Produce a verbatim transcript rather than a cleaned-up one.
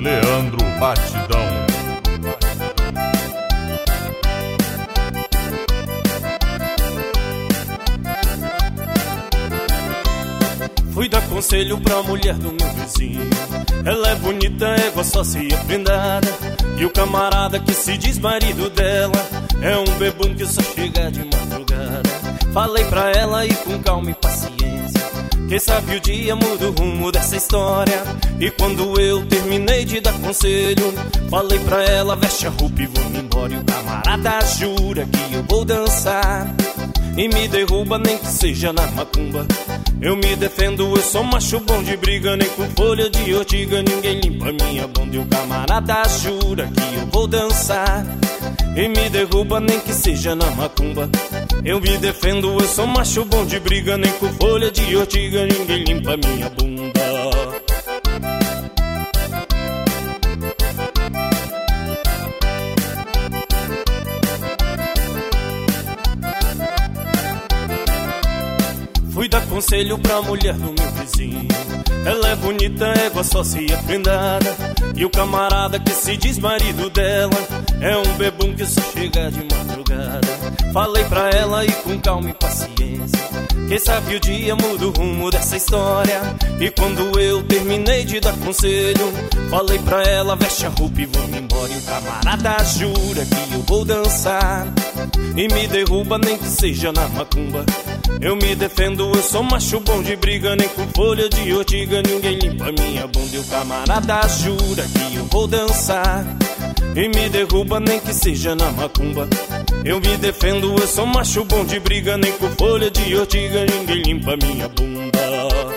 Leandro Batidão. Fui dar conselho pra mulher do meu vizinho. Ela é bonita, é gostosa e prendada. E o camarada que se diz marido dela é um bebum que só chega de madrugada. Falei pra ela ir com calma e paciência, quem sabe o dia muda o rumo dessa história. E quando eu terminei de dar conselho, falei pra ela, veste a roupa e vou-me embora. E o camarada jura que eu vou dançar e me derruba nem que seja na macumba. Eu me defendo, eu sou macho bom de briga, nem com folha de ortiga ninguém limpa minha bunda. E o camarada jura que eu vou dançar e me derruba nem que seja na macumba. Eu me defendo, eu sou macho bom de briga, nem com folha de ortiga ninguém limpa minha bunda. Fui dar conselho pra mulher do meu vizinho. Ela é bonita, é gostosa e prendada. E o camarada que se diz marido dela é um bebum que só chega de madrugada. Falei pra ela ir com calma e paciência, quem sabe o dia muda o rumo dessa história. E quando eu terminei de dar conselho, falei pra ela, veste a roupa e vou-me embora. E o camarada jura que eu vou dançar e me derruba nem que seja na macumba. Eu me defendo, eu sou macho bom de briga, nem com folha de ortiga ninguém limpa minha bunda. E o camarada jura que eu vou dançar e me derruba nem que seja na macumba. Eu me defendo, eu sou macho bom de briga, nem com folha de ortiga ninguém limpa minha bunda.